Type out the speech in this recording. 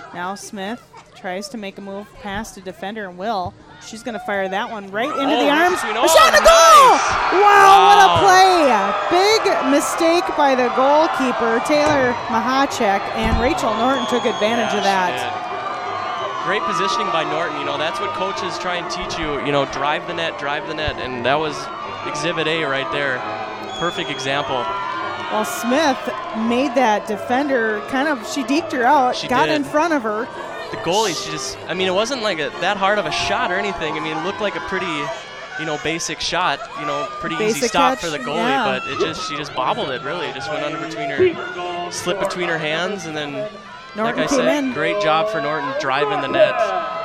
Now Smith tries to make a move past a defender and will. She's going to fire that one right into the arms. A shot on the goal! Nice. Wow, what a play. Big mistake by the goalkeeper, Taylor Mahacek, and Rachel Norton took advantage of that. Great positioning by Norton. That's what coaches try and teach you. Drive the net, and that was Exhibit A right there. Perfect example. Well, Smith made that defender she deked her out, got in front of her. The goalie, it wasn't like that hard of a shot or anything. It looked like a pretty, basic shot, pretty Basic easy stop catch, for the goalie, yeah. but she just bobbled it, really. It just went under between her, slipped between her hands, and then, Norton like I said, came in. great job for Norton driving the net.